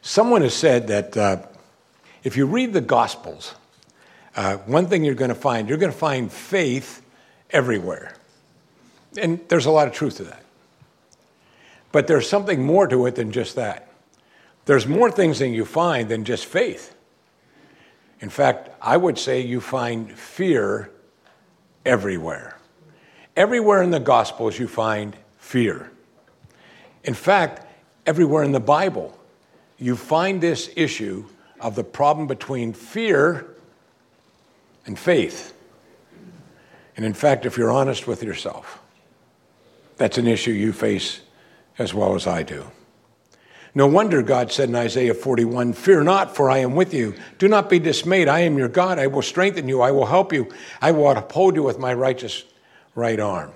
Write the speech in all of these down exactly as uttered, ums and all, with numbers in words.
Someone has said that uh, if you read the Gospels, uh, one thing you're going to find, you're going to find faith everywhere. And there's a lot of truth to that. But there's something more to it than just that. There's more things that you find than just faith. In fact, I would say you find fear everywhere. Everywhere in the Gospels you find fear. In fact, everywhere in the Bible you find this issue of the problem between fear and faith. And in fact, if you're honest with yourself, that's an issue you face as well as I do. No wonder God said in Isaiah forty-one, "Fear not, for I am with you. Do not be dismayed. I am your God. I will strengthen you. I will help you. I will uphold you with my righteous right arm."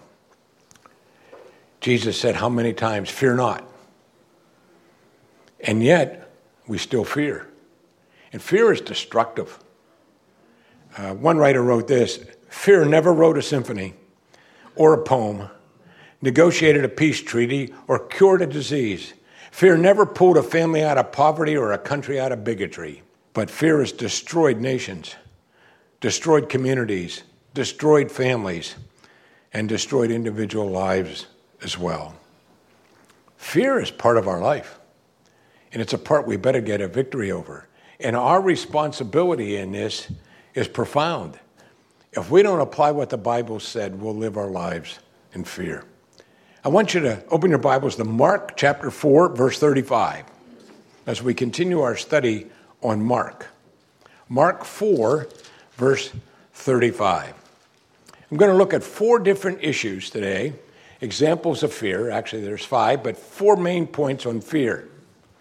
Jesus said how many times, "Fear not." And yet, we still fear. And fear is destructive. Uh, one writer wrote this: "Fear never wrote a symphony or a poem, negotiated a peace treaty, or cured a disease. Fear never pulled a family out of poverty or a country out of bigotry. But fear has destroyed nations, destroyed communities, destroyed families, and destroyed individual lives as well." Fear is part of our life, and it's a part we better get a victory over. And our responsibility in this is profound. If we don't apply what the Bible said, we'll live our lives in fear. I want you to open your Bibles to Mark chapter four, verse thirty-five, as we continue our study on Mark. Mark four, verse thirty-five. I'm going to look at four different issues today, examples of fear. Actually, there's five, but four main points on fear.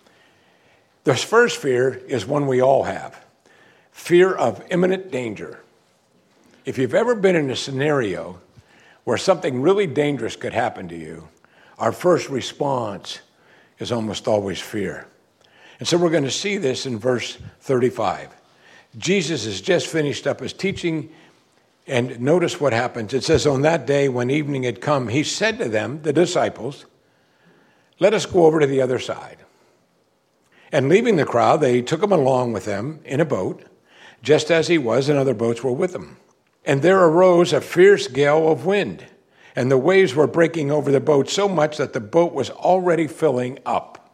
The first fear is one we all have: fear of imminent danger. If you've ever been in a scenario where something really dangerous could happen to you, our first response is almost always fear. And so we're going to see this in verse thirty-five. Jesus has just finished up his teaching, and notice what happens. It says, "On that day when evening had come, he said to them," the disciples, "Let us go over to the other side." And leaving the crowd, they took him along with them in a boat, just as he was, and other boats were with him. And there arose a fierce gale of wind, and the waves were breaking over the boat so much that the boat was already filling up.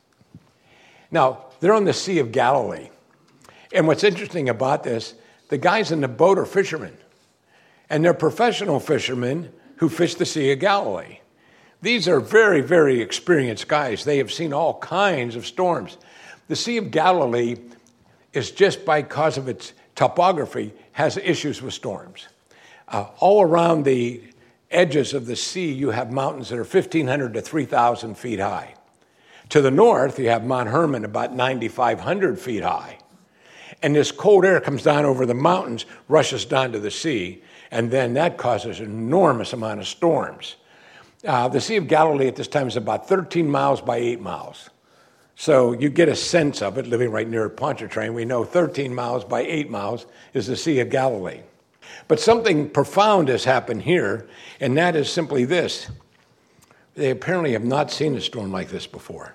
Now, they're on the Sea of Galilee. And what's interesting about this, the guys in the boat are fishermen. And they're professional fishermen who fish the Sea of Galilee. These are very, very experienced guys. They have seen all kinds of storms. The Sea of Galilee is, just because of its topography, has issues with storms. Uh, all around the edges of the sea, you have mountains that are fifteen hundred to three thousand feet high. To the north, you have Mount Hermon, about nine thousand five hundred feet high. And this cold air comes down over the mountains, rushes down to the sea, and then that causes an enormous amount of storms. Uh, the Sea of Galilee at this time is about thirteen miles by eight miles. So you get a sense of it, living right near Pontchartrain. We know thirteen miles by eight miles is the Sea of Galilee. But something profound has happened here, and that is simply this. They apparently have not seen a storm like this before.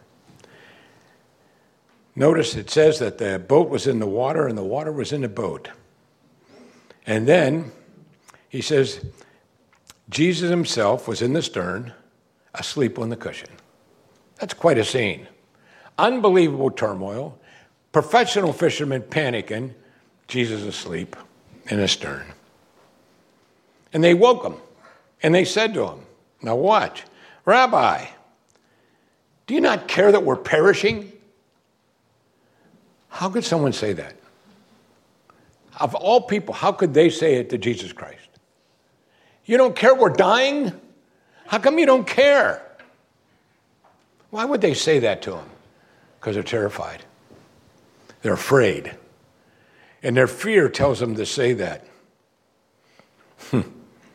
Notice it says that the boat was in the water and the water was in the boat. And then he says, Jesus himself was in the stern, asleep on the cushion. That's quite a scene. Unbelievable turmoil, professional fishermen panicking, Jesus asleep in the stern. And they woke him, and they said to him, now watch, Rabbi, do you not care that we're perishing? How could someone say that? Of all people, how could they say it to Jesus Christ? You don't care we're dying? How come you don't care? Why would they say that to him? Because they're terrified. They're afraid. And their fear tells them to say that. Hmm.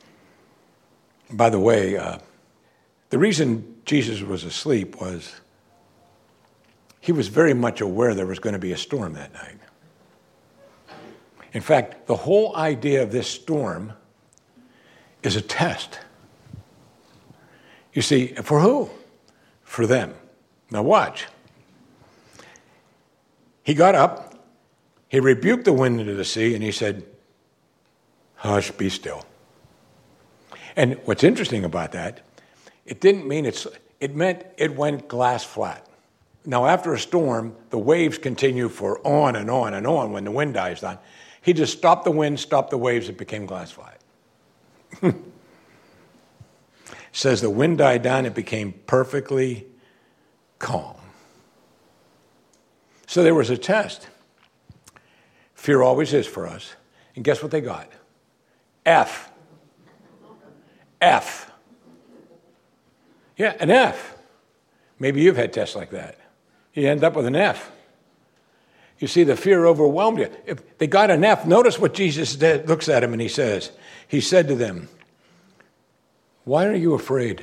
By the way, uh, the reason Jesus was asleep was he was very much aware there was going to be a storm that night. In fact, the whole idea of this storm is a test. You see, for who? For them. Now watch. He got up, he rebuked the wind into the sea, and he said, hush, be still. And what's interesting about that, it didn't mean it's, it meant it went glass flat. Now, after a storm, the waves continue for on and on and on when the wind dies down. He just stopped the wind, stopped the waves, it became glass flat. Says the wind died down, it became perfectly calm. So there was a test. Fear always is for us. And guess what they got? F. F. Yeah, an F. Maybe you've had tests like that. You end up with an F. You see, the fear overwhelmed you. If they got an F, notice what Jesus did, looks at him and he says, he said to them, why are you afraid?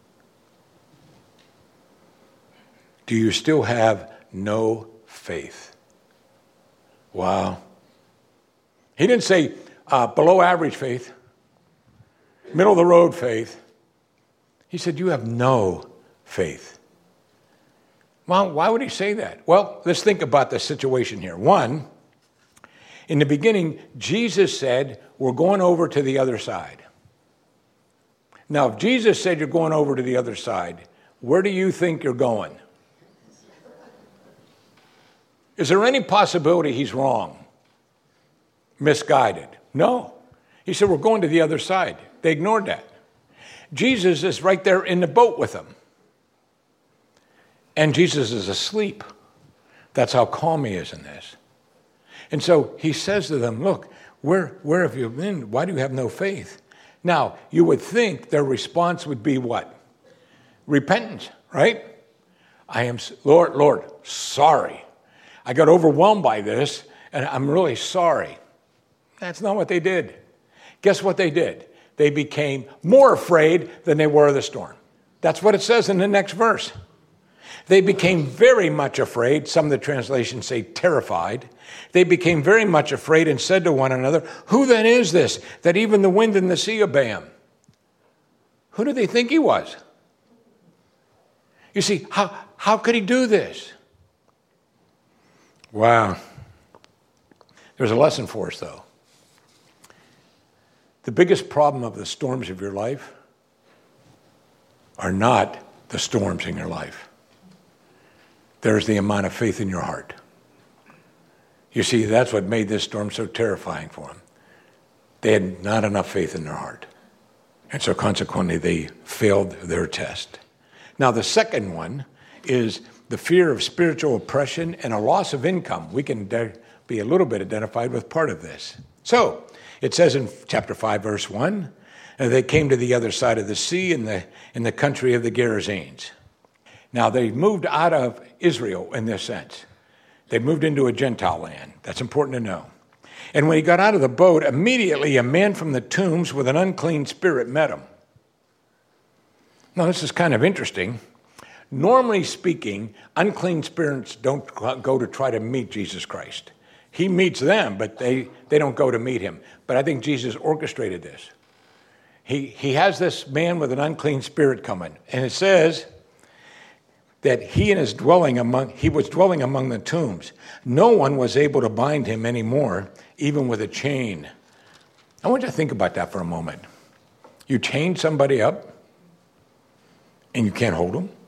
Do you still have no faith? Wow. He didn't say uh, below average faith, middle of the road faith. He said, you have no faith. Well, why would he say that? Well, let's think about the situation here. One, in the beginning, Jesus said, we're going over to the other side. Now, if Jesus said you're going over to the other side, where do you think you're going? Is there any possibility he's wrong? Misguided? No. He said, we're going to the other side. They ignored that. Jesus is right there in the boat with them. And Jesus is asleep. That's how calm he is in this. And so he says to them, look, where, where have you been? Why do you have no faith? Now, you would think their response would be what? Repentance, right? I am, Lord, Lord, sorry. I got overwhelmed by this, and I'm really sorry. That's not what they did. Guess what they did? They became more afraid than they were of the storm. That's what it says in the next verse. They became very much afraid. Some of the translations say terrified. They became very much afraid and said to one another, who then is this, that even the wind and the sea obey him? Who do they think he was? You see, how, how could he do this? Wow. There's a lesson for us, though. The biggest problem of the storms of your life are not the storms in your life. There's the amount of faith in your heart. You see, that's what made this storm so terrifying for them. They had not enough faith in their heart. And so consequently, they failed their test. Now, the second one is the fear of spiritual oppression and a loss of income. We can de- be a little bit identified with part of this. So, it says in chapter five, verse one, and they came to the other side of the sea in the, in the country of the Gerasenes. Now, they moved out of Israel in this sense. They moved into a Gentile land. That's important to know. And when he got out of the boat, immediately a man from the tombs with an unclean spirit met him. Now, this is kind of interesting. Normally speaking, unclean spirits don't go to try to meet Jesus Christ. He meets them, but they, they don't go to meet him. But I think Jesus orchestrated this. He, he has this man with an unclean spirit coming. And it says that he and his dwelling among, he was dwelling among the tombs. No one was able to bind him anymore, even with a chain. I want you to think about that for a moment. You chain somebody up, and you can't hold him.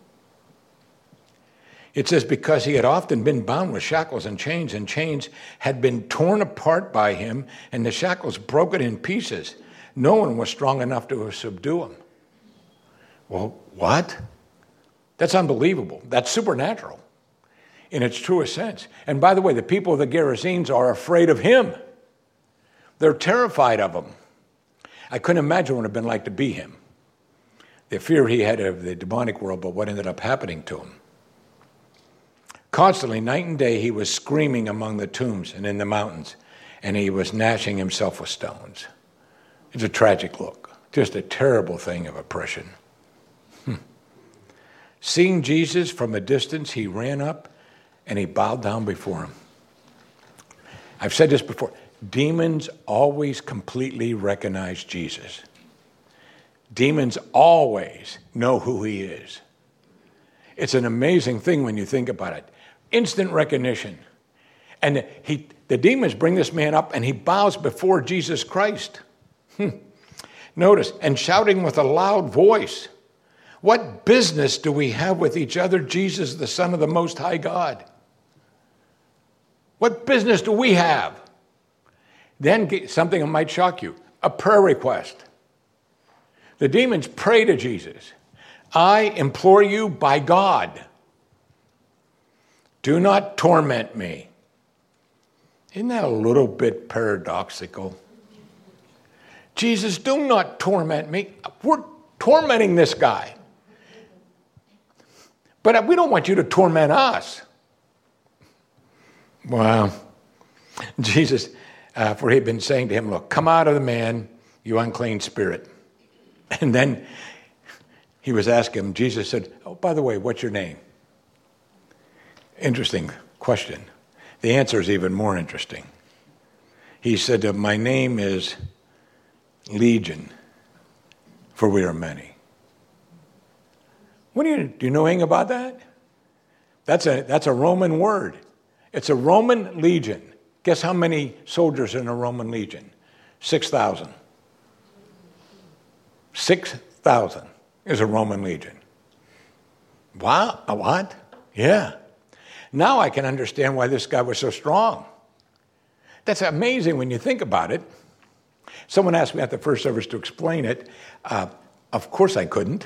It says because he had often been bound with shackles and chains, and chains had been torn apart by him, and the shackles broken in pieces. No one was strong enough to subdue him. Well, what? That's unbelievable. That's supernatural in its truest sense. And by the way, the people of the Gerasenes are afraid of him. They're terrified of him. I couldn't imagine what it would have been like to be him. The fear he had of the demonic world, but what ended up happening to him. Constantly, night and day, he was screaming among the tombs and in the mountains, and he was gnashing himself with stones. It's a tragic look, just a terrible thing of oppression. Hmm. Seeing Jesus from a distance, he ran up and he bowed down before him. I've said this before. Demons always completely recognize Jesus. Demons always know who he is. It's an amazing thing when you think about it. Instant recognition. And he, the demons bring this man up, and he bows before Jesus Christ. Hmm. Notice, and shouting with a loud voice, "What business do we have with each other, Jesus, the Son of the Most High God?" What business do we have? Then something that might shock you, a prayer request. The demons pray to Jesus. "I implore you by God, do not torment me." Isn't that a little bit paradoxical? Jesus, do not torment me. We're tormenting this guy. But we don't want you to torment us. Wow. Jesus, uh, for he had been saying to him, "Look, come out of the man, you unclean spirit." And then he was asking him, Jesus said, "Oh, by the way, what's your name?" Interesting question. The answer is even more interesting. He said, "My name is Legion, for we are many." What do you, do you know anything about that? That's a, that's a Roman word. It's a Roman legion. Guess how many soldiers in a Roman legion? six thousand. six thousand is a Roman legion. Wow, a what? Yeah. Now I can understand why this guy was so strong. That's amazing when you think about it. Someone asked me at the first service to explain it. Uh, of course I couldn't.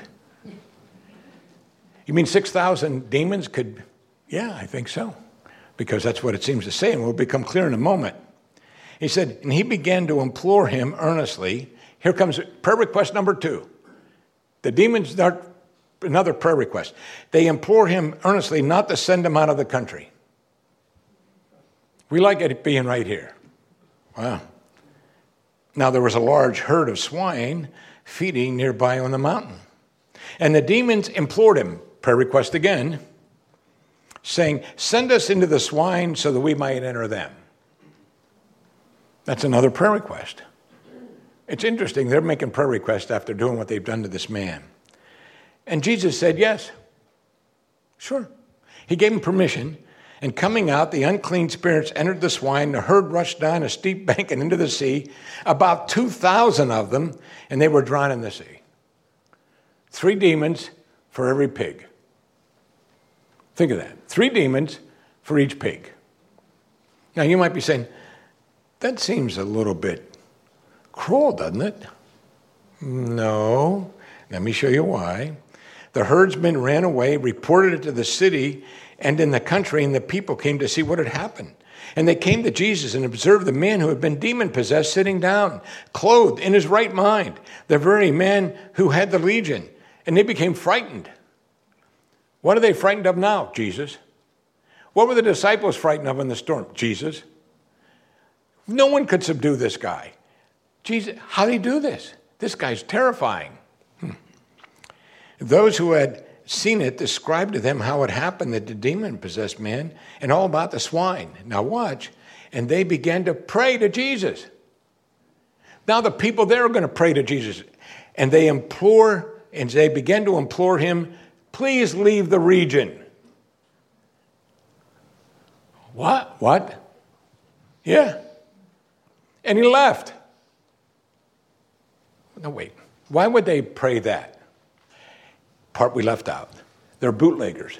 You mean six thousand demons could? Yeah, I think so. Because that's what it seems to say, and will become clear in a moment. He said, and he began to implore him earnestly. Here comes prayer request number two. The demons are another prayer request. They implore him earnestly not to send him out of the country. We like it being right here. Wow. Now there was a large herd of swine feeding nearby on the mountain. And the demons implored him, prayer request again, saying, "Send us into the swine so that we might enter them." That's another prayer request. It's interesting. They're making prayer requests after doing what they've done to this man. And Jesus said, yes, sure. He gave him permission. And coming out, the unclean spirits entered the swine. The herd rushed down a steep bank and into the sea, about two thousand of them, and they were drowned in the sea. Three demons for every pig. Think of that. Three demons for each pig. Now, you might be saying, that seems a little bit cruel, doesn't it? No. Let me show you why. The herdsmen ran away, reported it to the city and in the country, and the people came to see what had happened. And they came to Jesus and observed the man who had been demon-possessed sitting down, clothed in his right mind, the very man who had the legion. And they became frightened. What are they frightened of now? Jesus. What were the disciples frightened of in the storm? Jesus. No one could subdue this guy. Jesus, how did he do this? This guy's terrifying. Hmm. Those who had seen it described to them how it happened that the demon-possessed man and all about the swine. Now watch. And they began to pray to Jesus. Now the people there are going to pray to Jesus. And they implore, and they began to implore him, please leave the region. What? What? Yeah. And he left. No, wait. Why would they pray that? Part we left out. They're bootleggers.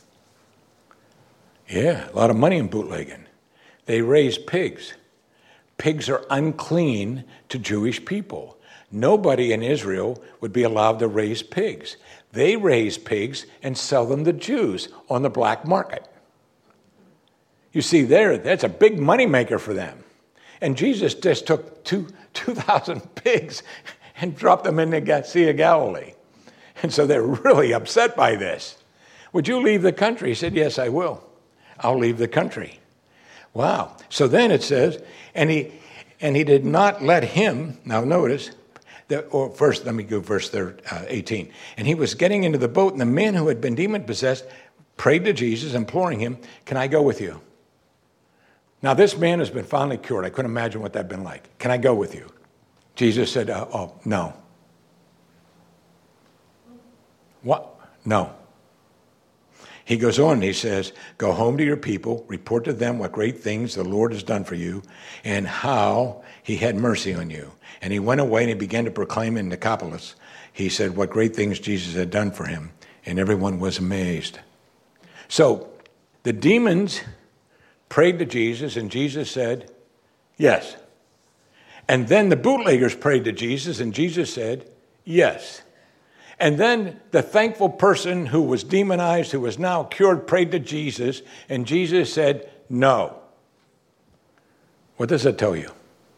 Yeah, a lot of money in bootlegging. They raise pigs. Pigs are unclean to Jewish people. Nobody in Israel would be allowed to raise pigs. They raise pigs and sell them to Jews on the black market. You see, there, that's a big moneymaker for them. And Jesus just took two, 2,000 pigs and dropped them in the Sea of Galilee. And so they're really upset by this. Would you leave the country? He said, yes, I will. I'll leave the country. Wow. So then it says, and he and he did not let him, now notice, that, or first, let me go verse eighteen. And he was getting into the boat, and the man who had been demon-possessed prayed to Jesus, imploring him, can I go with you? Now, this man has been finally cured. I couldn't imagine what that'd been like. Can I go with you? Jesus said, uh, oh, no. What? No. He goes on and he says, go home to your people, report to them what great things the Lord has done for you and how he had mercy on you. And he went away and he began to proclaim in Decapolis. He said what great things Jesus had done for him. And everyone was amazed. So the demons prayed to Jesus and Jesus said, yes. And then the bootleggers prayed to Jesus and Jesus said, yes. And then the thankful person who was demonized, who was now cured, prayed to Jesus, and Jesus said, no. What does that tell you?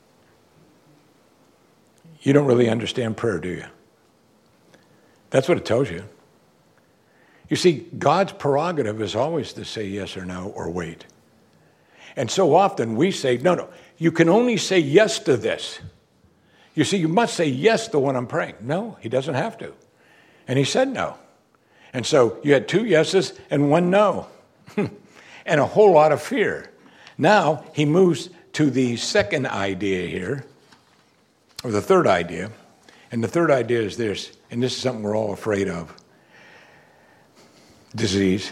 You don't really understand prayer, do you? That's what it tells you. You see, God's prerogative is always to say yes or no or wait. And so often we say, no, no, you can only say yes to this. You see, you must say yes to what I'm praying. No, he doesn't have to. And he said no. And so you had two yeses and one no. And a whole lot of fear. Now he moves to the second idea here, or the third idea. And the third idea is this, and this is something we're all afraid of. Disease.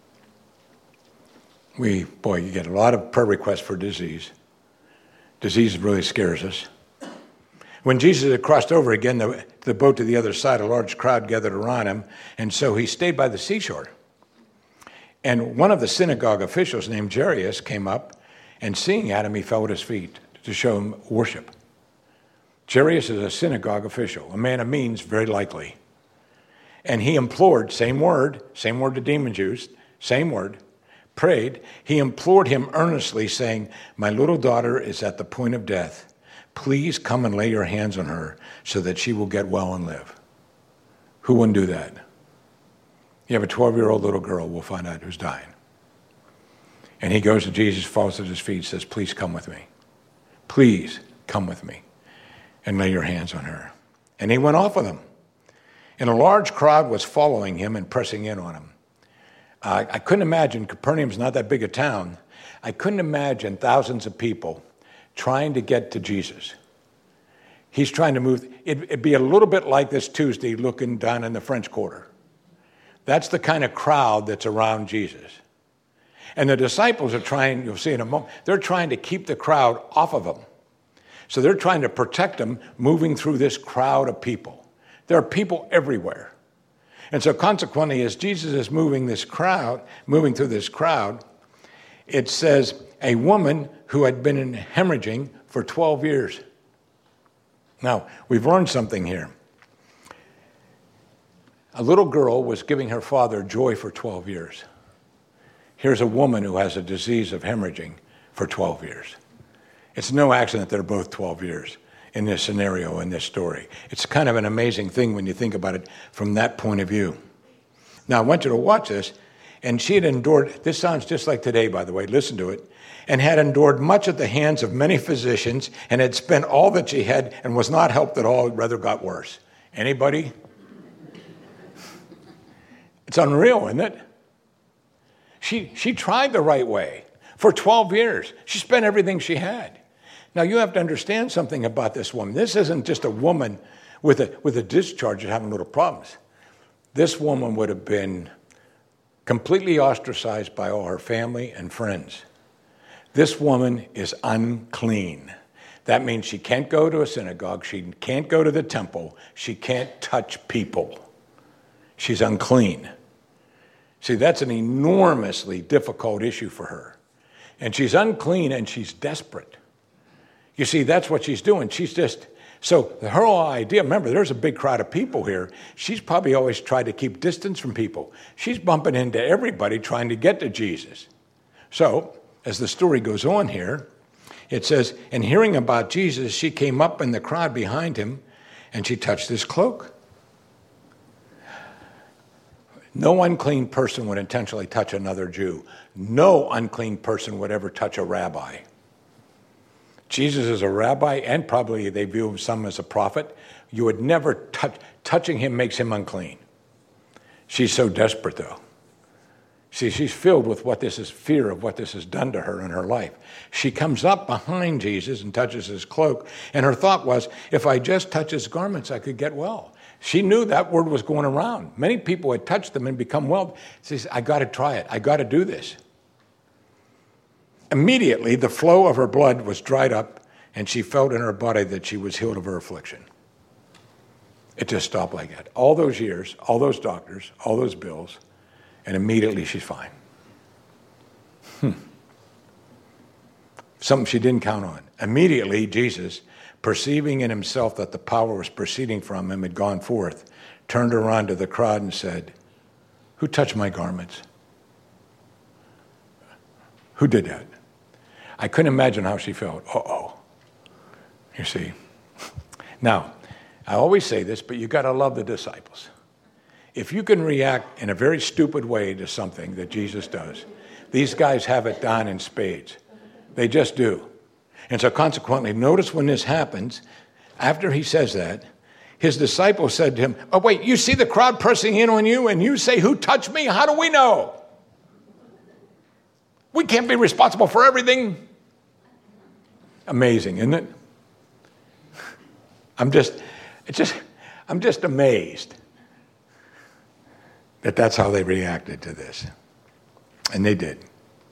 We, boy, you get a lot of prayer requests for disease. Disease really scares us. When Jesus had crossed over again the, the boat to the other side, a large crowd gathered around him, and so he stayed by the seashore. And one of the synagogue officials named Jairus came up, and seeing Adam, he fell at his feet to show him worship. Jairus is a synagogue official, a man of means, very likely. And he implored, same word, same word the demons used, same word, prayed. He implored him earnestly, saying, my little daughter is at the point of death. Please come and lay your hands on her so that she will get well and live. Who wouldn't do that? You have a twelve-year-old little girl, we'll find out, who's dying. And he goes to Jesus, falls at his feet, says, please come with me. Please come with me and lay your hands on her. And he went off with him. And a large crowd was following him and pressing in on him. Uh, I couldn't imagine, Capernaum's not that big a town. I couldn't imagine thousands of people trying to get to Jesus. He's trying to move. It'd, it'd be a little bit like this Tuesday looking down in the French Quarter. That's the kind of crowd that's around Jesus. And the disciples are trying, you'll see in a moment, they're trying to keep the crowd off of him. So they're trying to protect him moving through this crowd of people. There are people everywhere. And so consequently, as Jesus is moving this crowd, moving through this crowd, it says a woman who had been in hemorrhaging for twelve years. Now, we've learned something here. A little girl was giving her father joy for twelve years. Here's a woman who has a disease of hemorrhaging for twelve years. It's no accident they're both twelve years in this scenario, in this story. It's kind of an amazing thing when you think about it from that point of view. Now, I want you to watch this. And she had endured, this sounds just like today, by the way, listen to it, and had endured much at the hands of many physicians and had spent all that she had and was not helped at all, rather got worse. Anybody? It's unreal, isn't it? She, she tried the right way for twelve years. She spent everything she had. Now, you have to understand something about this woman. This isn't just a woman with a, with a discharge and having little problems. This woman would have been completely ostracized by all her family and friends. This woman is unclean. That means she can't go to a synagogue. She can't go to the temple. She can't touch people. She's unclean. See, that's an enormously difficult issue for her. And she's unclean and she's desperate. You see, that's what she's doing. She's just, so her whole idea, remember, there's a big crowd of people here. She's probably always tried to keep distance from people. She's bumping into everybody trying to get to Jesus. So, as the story goes on here, it says, and hearing about Jesus, she came up in the crowd behind him and she touched his cloak. No unclean person would intentionally touch another Jew. No unclean person would ever touch a rabbi. Jesus is a rabbi, and probably they view some as a prophet. You would never touch, touching him makes him unclean. She's so desperate, though. See, she's filled with what this is, fear of what this has done to her in her life. She comes up behind Jesus and touches his cloak, and her thought was, if I just touch his garments, I could get well. She knew that word was going around. Many people had touched them and become well. She says, I got to try it. I got to do this. Immediately, the flow of her blood was dried up, and she felt in her body that she was healed of her affliction. It just stopped like that. All those years, all those doctors, all those bills, and immediately she's fine. Hmm. Something she didn't count on. Immediately, Jesus, perceiving in himself that the power was proceeding from him had gone forth, turned around to the crowd and said, who touched my garments? Who did that? I couldn't imagine how she felt. Uh-oh. You see. Now, I always say this, but you got to love the disciples. If you can react in a very stupid way to something that Jesus does, these guys have it down in spades. They just do. And so consequently, notice when this happens, after he says that, his disciples said to him, oh, wait, you see the crowd pressing in on you and you say, who touched me? How do we know? We can't be responsible for everything. Amazing, isn't it? I'm just, it's just, I'm just amazed that that's how they reacted to this. And they did.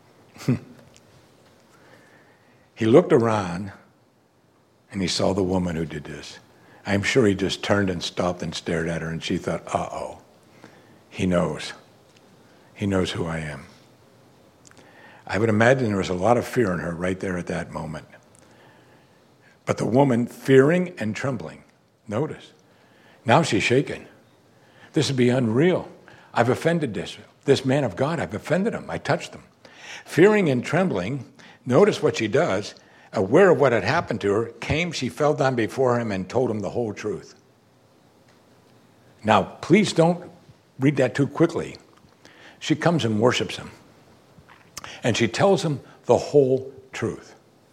He looked around and he saw the woman who did this. I'm sure he just turned and stopped and stared at her, and she thought, uh-oh, he knows. He knows who I am. I would imagine there was a lot of fear in her right there at that moment. But the woman, fearing and trembling, notice, now she's shaken. This would be unreal. I've offended this, this man of God. I've offended him. I touched him. Fearing and trembling, notice what she does. Aware of what had happened to her, came, she fell down before him and told him the whole truth. Now, please don't read that too quickly. She comes and worships him. And she tells him the whole truth.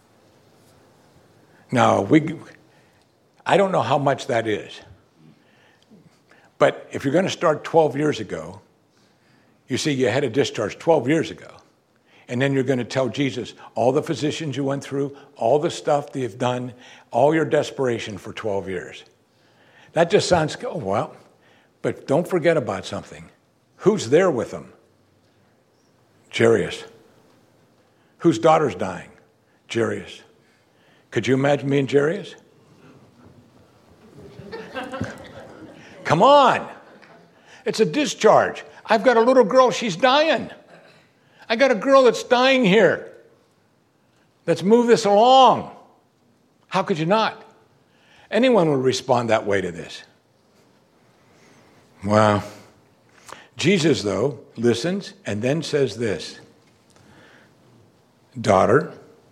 Now, we, I don't know how much that is. But if you're going to start twelve years ago, you see you had a discharge twelve years ago. And then you're going to tell Jesus all the physicians you went through, all the stuff that you've done, all your desperation for twelve years. That just sounds, oh, well, but don't forget about something. Who's there with them? Jairus. Whose daughter's dying? Jairus. Could you imagine me and Jairus? Come on. It's a discharge. I've got a little girl, she's dying. I got a girl that's dying here. Let's move this along. How could you not? Anyone would respond that way to this. Wow. Jesus, though, listens and then says this. Daughter,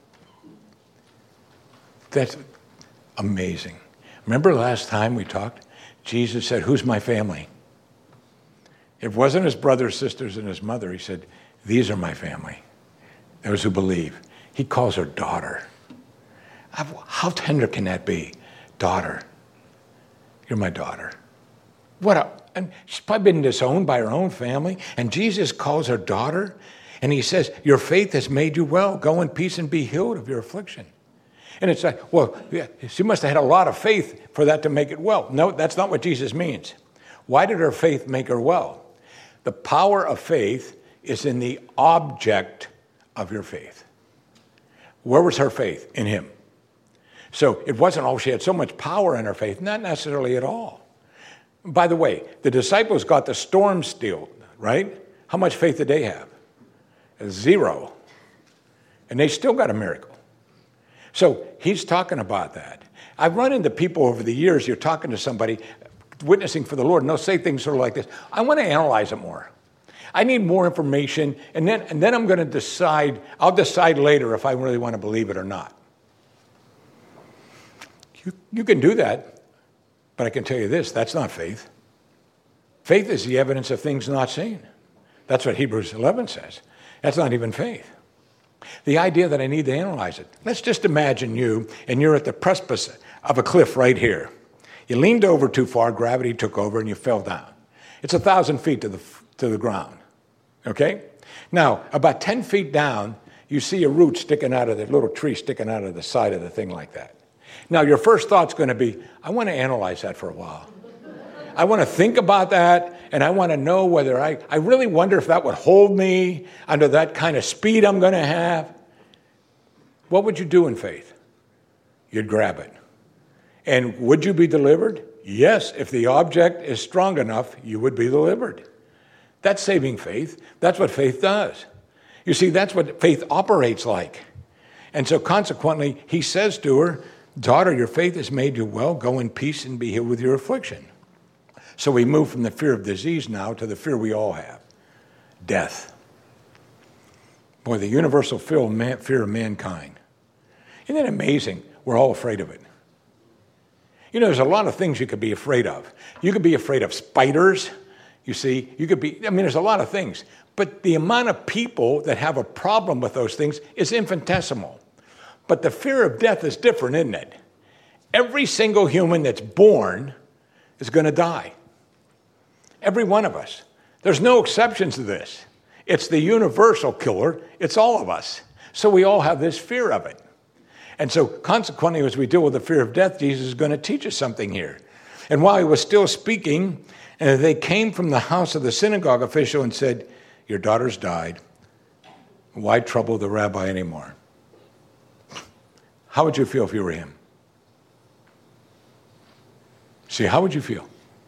that's amazing. Remember last time we talked? Jesus said, who's my family? It wasn't his brothers, sisters, and his mother. He said, these are my family, those who believe. He calls her daughter. How tender can that be? Daughter. You're my daughter. What a, and she's probably been disowned by her own family, and Jesus calls her daughter, and he says, your faith has made you well. Go in peace and be healed of your affliction. And it's like, well, yeah, she must have had a lot of faith for that to make it well. No, that's not what Jesus means. Why did her faith make her well? The power of faith is in the object of your faith. Where was her faith? In him. So it wasn't, oh, she had so much power in her faith. Not necessarily at all. By the way, the disciples got the storm stilled, right? How much faith did they have? Zero. And they still got a miracle. So he's talking about that. I've run into people over the years, you're talking to somebody, witnessing for the Lord, and they'll say things sort of like this. I want to analyze it more. I need more information, and then and then I'm going to decide, I'll decide later if I really want to believe it or not. You, you can do that, but I can tell you this, that's not faith. Faith is the evidence of things not seen. That's what Hebrews eleven says. That's not even faith. The idea that I need to analyze it. Let's just imagine you, and you're at the precipice of a cliff right here. You leaned over too far, gravity took over, and you fell down. It's a thousand feet to the to the ground. Okay? Now, about ten feet down, you see a root sticking out of the little tree sticking out of the side of the thing like that. Now, your first thought's going to be, I want to analyze that for a while. I want to think about that, and I want to know whether I, I really wonder if that would hold me under that kind of speed I'm going to have. What would you do in faith? You'd grab it. And would you be delivered? Yes, if the object is strong enough, you would be delivered. That's saving faith. That's what faith does. You see, that's what faith operates like. And so consequently, he says to her, daughter, your faith has made you well. Go in peace and be healed with your affliction. So we move from the fear of disease now to the fear we all have, death. Boy, the universal fear of mankind. Isn't it amazing? We're all afraid of it. You know, there's a lot of things you could be afraid of. You could be afraid of spiders. You see, you could be, I mean, there's a lot of things. But the amount of people that have a problem with those things is infinitesimal. But the fear of death is different, isn't it? Every single human that's born is going to die. Every one of us. There's no exceptions to this. It's the universal killer. It's all of us. So we all have this fear of it. And so consequently, as we deal with the fear of death, Jesus is going to teach us something here. And while he was still speaking, and they came from the house of the synagogue official and said, your daughter's died. Why trouble the rabbi anymore? How would you feel if you were him? See, how would you feel?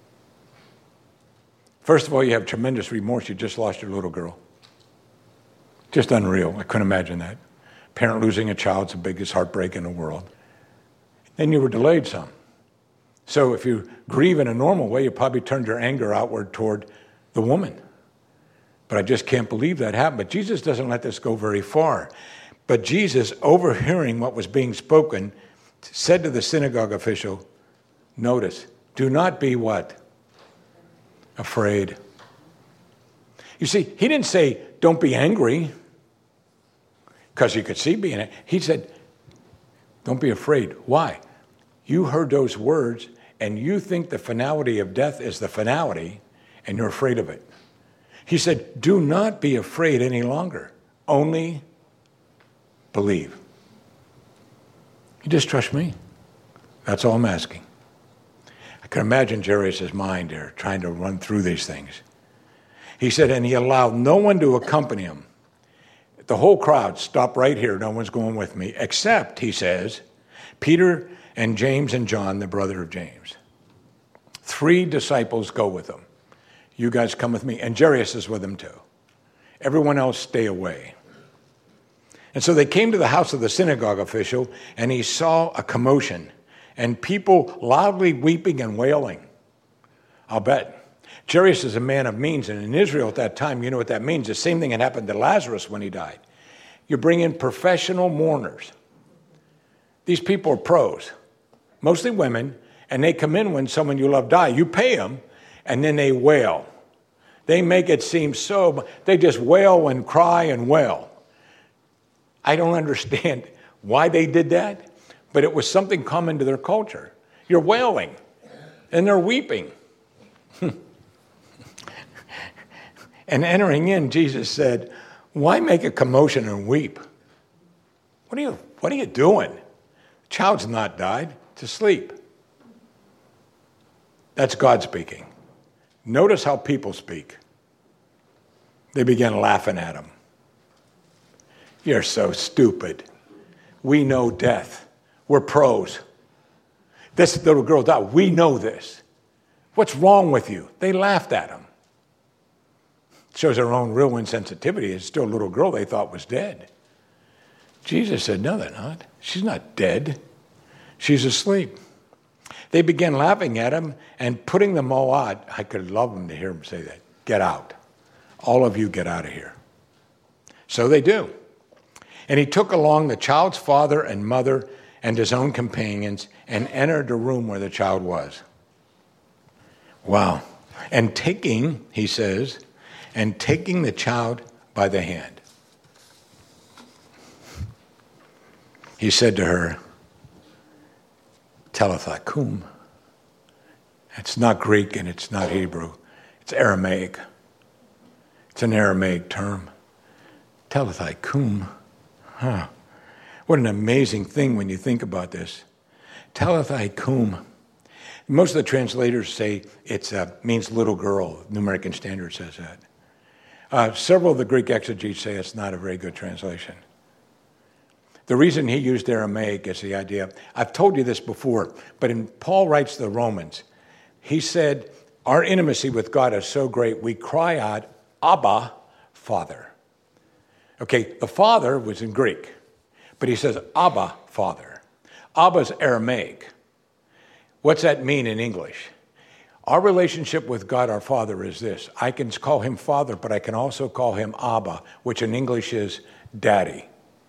First of all, you have tremendous remorse. You just lost your little girl. Just unreal. I couldn't imagine that. Parent losing a child is the biggest heartbreak in the world. Then you were delayed some. So if you grieve in a normal way, you probably turned your anger outward toward the woman. But I just can't believe that happened. But Jesus doesn't let this go very far. But Jesus, overhearing what was being spoken, said to the synagogue official, notice, do not be what? Afraid. You see, he didn't say, don't be angry, because you could see being angry. He said, don't be afraid. Why? You heard those words, and you think the finality of death is the finality, and you're afraid of it. He said, do not be afraid any longer. Only believe. You just trust me. That's all I'm asking. I can imagine Jairus' mind there trying to run through these things. He said, and he allowed no one to accompany him. The whole crowd stopped right here. No one's going with me, except, he says, Peter and James and John, the brother of James. Three disciples go with him. You guys come with me. And Jairus is with him too. Everyone else stay away. And so they came to the house of the synagogue official, and he saw a commotion and people loudly weeping and wailing. I'll bet. Jairus is a man of means, and in Israel at that time, you know what that means. The same thing had happened to Lazarus when he died. You bring in professional mourners. These people are pros, mostly women, and they come in when someone you love dies. You pay them, and then they wail. They make it seem so, they just wail and cry and wail. I don't understand why they did that, but it was something common to their culture. You're wailing, and they're weeping. And entering in, Jesus said, why make a commotion and weep? What are you, what are you doing? The child's not died, it's asleep. That's God speaking. Notice how people speak. They began laughing at him. You're so stupid. We know death. We're pros. This little girl died. We know this. What's wrong with you? They laughed at him. Shows their own real insensitivity. It's still a little girl they thought was dead. Jesus said, no, they're not. She's not dead. She's asleep. They began laughing at him and putting them all out. I could love them to hear him say that. Get out. All of you get out of here. So they do. And he took along the child's father and mother and his own companions and entered the room where the child was. Wow. And taking, he says, and taking the child by the hand, he said to her, Talitha cum. It's not Greek and it's not Hebrew. It's Aramaic. It's an Aramaic term. Talitha cum. Huh. What an amazing thing when you think about this. Talitha cum. Most of the translators say it uh, means little girl. New American Standard says that. Uh, several of the Greek exegetes say it's not a very good translation. The reason he used Aramaic is the idea, I've told you this before, but in Paul writes to the Romans, he said, our intimacy with God is so great, we cry out, Abba, Father. Okay, the Father was in Greek, but he says, Abba, Father. Abba's Aramaic. What's that mean in English? Our relationship with God, our Father, is this. I can call him Father, but I can also call him Abba, which in English is Daddy.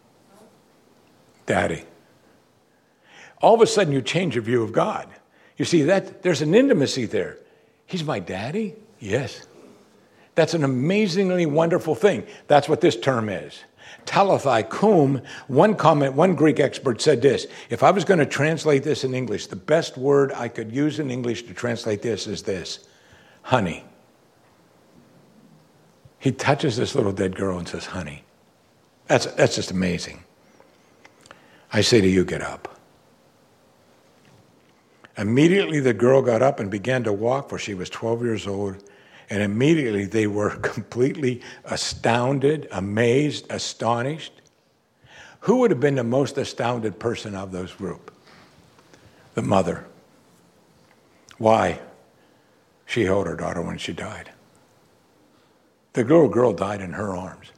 Daddy. All of a sudden, you change your view of God. You see, that there's an intimacy there. He's my daddy? Yes. That's an amazingly wonderful thing. That's what this term is. Talitha cum. One comment, one Greek expert said this, if I was going to translate this in English, the best word I could use in English to translate this is this, honey. He touches this little dead girl and says, honey. That's, that's just amazing. I say to you, get up. Immediately the girl got up and began to walk, for she was twelve years old. And immediately they were completely astounded, amazed, astonished. Who would have been the most astounded person of those group? The mother. Why? She held her daughter when she died. The little girl died in her arms.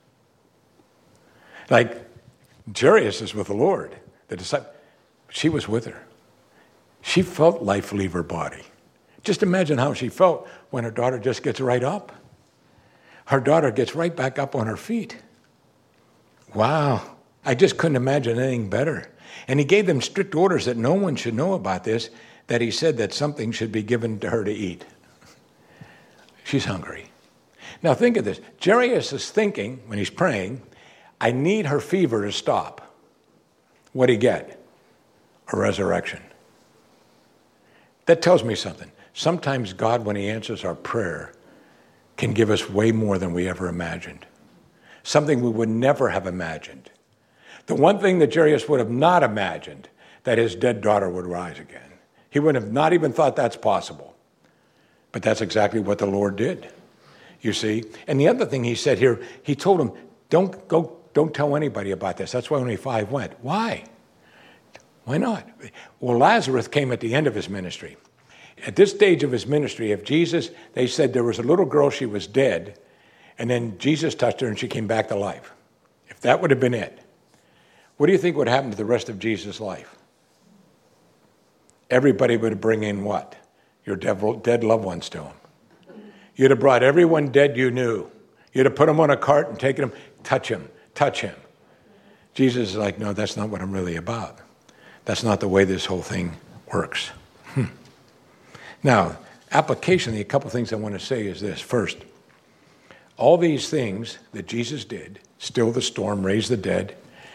Like Jairus is with the Lord. The disciple, she was with her. She felt life leave her body. Just imagine how she felt when her daughter just gets right up. Her daughter gets right back up on her feet. Wow. I just couldn't imagine anything better. And he gave them strict orders that no one should know about this, that he said that something should be given to her to eat. She's hungry. Now think of this. Jairus is thinking, when he's praying, I need her fever to stop. What'd he get? A resurrection. That tells me something. Sometimes God, when he answers our prayer, can give us way more than we ever imagined. Something we would never have imagined. The one thing that Jairus would have not imagined, that his dead daughter would rise again. He would have not even thought that's possible. But that's exactly what the Lord did, you see. And the other thing he said here, he told him, don't go, don't tell anybody about this. That's why only five went. Why? Why not? Well, Lazarus came at the end of his ministry. At this stage of his ministry, if Jesus, they said there was a little girl, she was dead, and then Jesus touched her and she came back to life. If that would have been it, what do you think would happen to the rest of Jesus' life? Everybody would bring in what? Your dead loved ones to him. You'd have brought everyone dead you knew. You'd have put them on a cart and taken them, touch him, touch him. Jesus is like, no, that's not what I'm really about. That's not the way this whole thing works. Hmm. Now, application, a couple things I want to say is this. First, all these things that Jesus did, still the storm, raise the dead,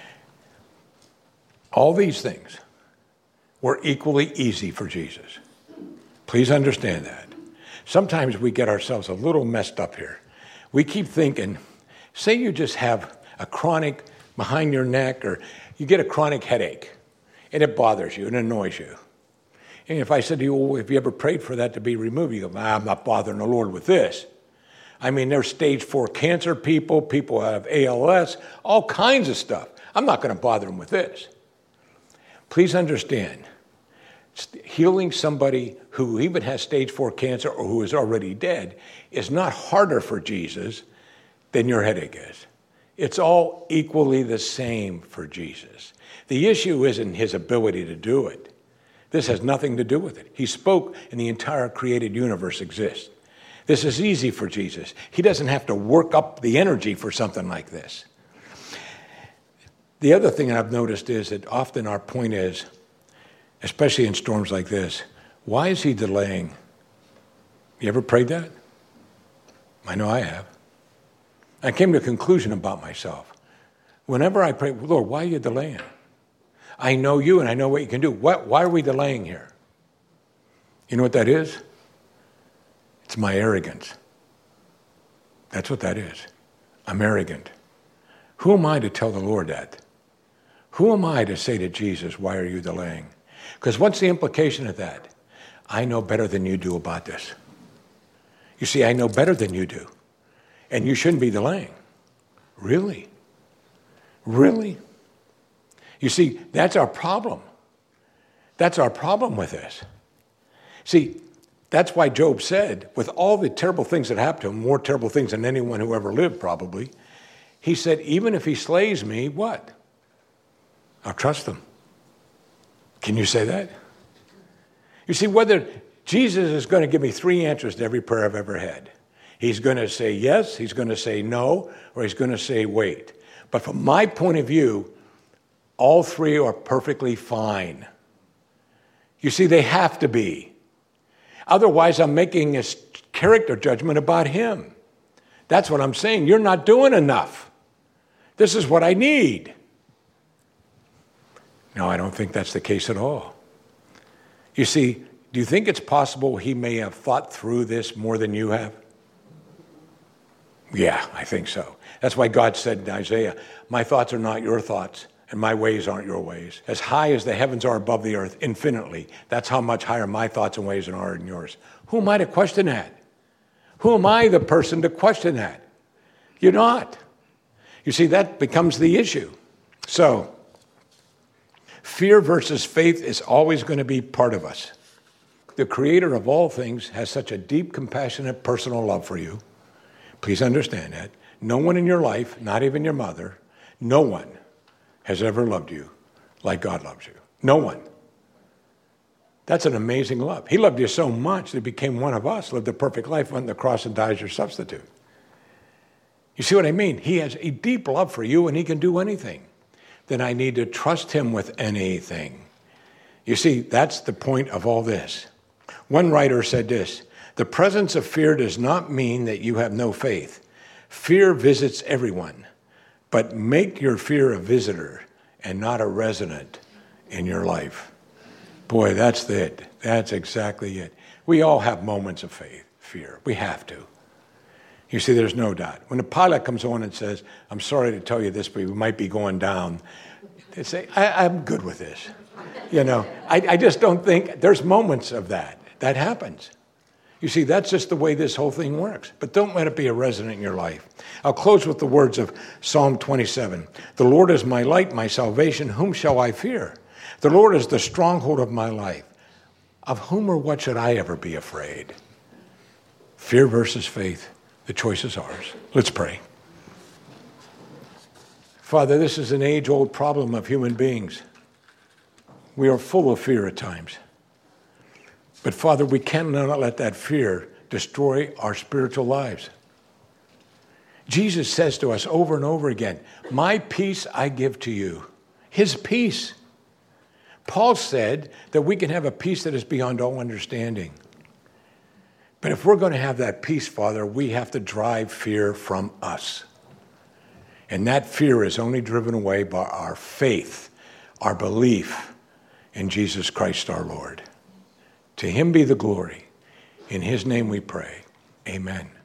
all these things were equally easy for Jesus. Please understand that. Sometimes we get ourselves a little messed up here. We keep thinking, say you just have a chronic behind your neck, or you get a chronic headache, and it bothers you and annoys you. And if I said to you, well, have you ever prayed for that to be removed? You go, ah, I'm not bothering the Lord with this. I mean, there's stage four cancer people, people have A L S, all kinds of stuff. I'm not going to bother them with this. Please understand, healing somebody who even has stage four cancer or who is already dead is not harder for Jesus than your headache is. It's all equally the same for Jesus. The issue isn't his ability to do it. This has nothing to do with it. He spoke and the entire created universe exists. This is easy for Jesus. He doesn't have to work up the energy for something like this. The other thing I've noticed is that often our point is, especially in storms like this, why is he delaying? You ever prayed that? I know I have. I came to a conclusion about myself. Whenever I pray, Lord, why are you delaying? I know you and I know what you can do. What, why are we delaying here? You know what that is? It's my arrogance. That's what that is. I'm arrogant. Who am I to tell the Lord that? Who am I to say to Jesus, why are you delaying? Because what's the implication of that? I know better than you do about this. You see, I know better than you do. And you shouldn't be delaying. Really? Really? You see, that's our problem. That's our problem with this. See, that's why Job said, with all the terrible things that happened to him, more terrible things than anyone who ever lived probably, he said, even if he slays me, what? I'll trust him. Can you say that? You see, whether Jesus is going to give me three answers to every prayer I've ever had. He's going to say yes, he's going to say no, or he's going to say wait. But from my point of view, all three are perfectly fine. You see, they have to be. Otherwise, I'm making a character judgment about him. That's what I'm saying. You're not doing enough. This is what I need. No, I don't think that's the case at all. You see, do you think it's possible he may have thought through this more than you have? Yeah, I think so. That's why God said in Isaiah, my thoughts are not your thoughts, and my ways aren't your ways. As high as the heavens are above the earth, infinitely, that's how much higher my thoughts and ways are than yours. Who am I to question that? Who am I, the person, to question that? You're not. You see, that becomes the issue. So, fear versus faith is always going to be part of us. The Creator of all things has such a deep, compassionate, personal love for you. Please understand that. No one in your life, not even your mother, no one has ever loved you like God loves you. No one. That's an amazing love. He loved you so much that he became one of us, lived a perfect life, went to the cross and died as your substitute. You see what I mean? He has a deep love for you and he can do anything. Then I need to trust him with anything. You see, that's the point of all this. One writer said this, the presence of fear does not mean that you have no faith. Fear visits everyone, but make your fear a visitor and not a resident in your life. Boy, that's it. That's exactly it. We all have moments of faith, fear. We have to. You see, there's no doubt. When a pilot comes on and says, I'm sorry to tell you this, but we might be going down, they say, I, I'm good with this. You know, I, I just don't think, there's moments of that. That happens. You see, that's just the way this whole thing works. But don't let it be a resident in your life. I'll close with the words of Psalm twenty-seven. The Lord is my light, my salvation. Whom shall I fear? The Lord is the stronghold of my life. Of whom or what should I ever be afraid? Fear versus faith. The choice is ours. Let's pray. Father, this is an age-old problem of human beings. We are full of fear at times. But Father, we cannot let that fear destroy our spiritual lives. Jesus says to us over and over again, my peace I give to you. His peace. Paul said that we can have a peace that is beyond all understanding. But if we're going to have that peace, Father, we have to drive fear from us. And that fear is only driven away by our faith, our belief in Jesus Christ our Lord. To him be the glory. In his name we pray. Amen.